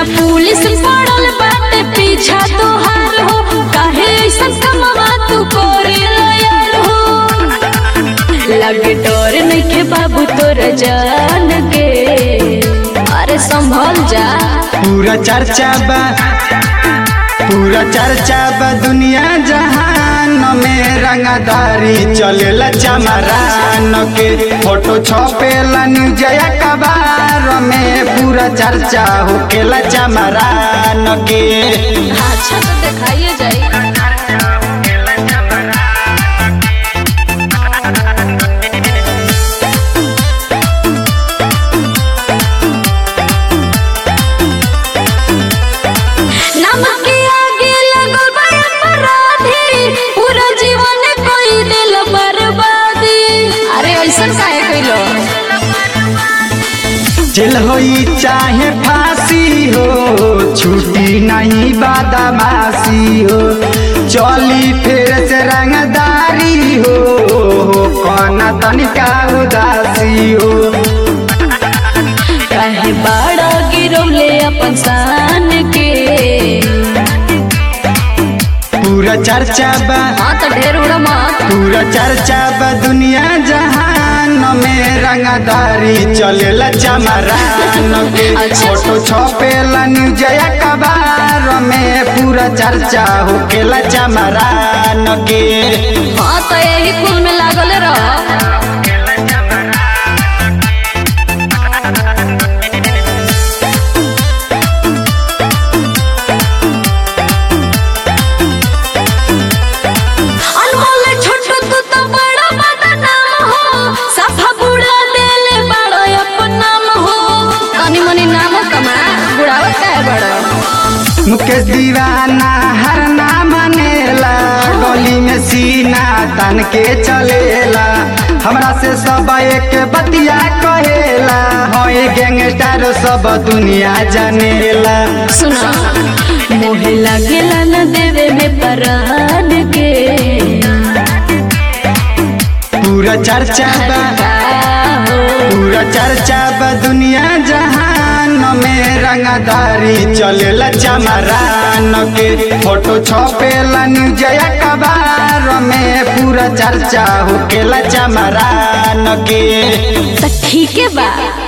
Police पड़ल बाटे पीछा तोहार हो, काहे ऐसा कमवा तू करेला यार हो। लगे डर नइखे बाबू तोर जान के, अरे संभल जा। पूरा चर्चा बा दुनिया जहान में रंगदारी चलेला चमरान के। फोटो छपेला न्यूज अखबार में, पूरा चर्चा होकेला चमरान के। अच्छा तो दिखाइए जाई। जेल होई चाहे फांसी हो, छुट्टी नहीं बदमाशी हो। चली फिर से रंगदारी हो, कोना तनिका उदासी हो। काहे बड़ा गिरौले अपन शान के। पूरा चर्चा बा तो ढेर उड़ा मत। पूरा चर्चा बा दुनिया जहान में रंगदारी चलेला चमरान के। फोटो छपेला न्यूज अखबार में, पूरा चर्चा होकेला चमरान के। हाँ तो यही कुल में लागल रह। मुकेश दीवाना हर नाम मानेला, गली में सीना तन के चलेला। हमरा से सब एक बतिया कहेला, होए गैंगस्टर सब दुनिया जानेला। सुना मोहे लागेला न देवे में परान के। पूरा चर्चा बा दुनिया जहान में रंगदारी चलेला चमरान के। फोटो छपेला न्यूज अखबार में, पूरा चर्चा होकेला चमरान के। तो ठीक है बा।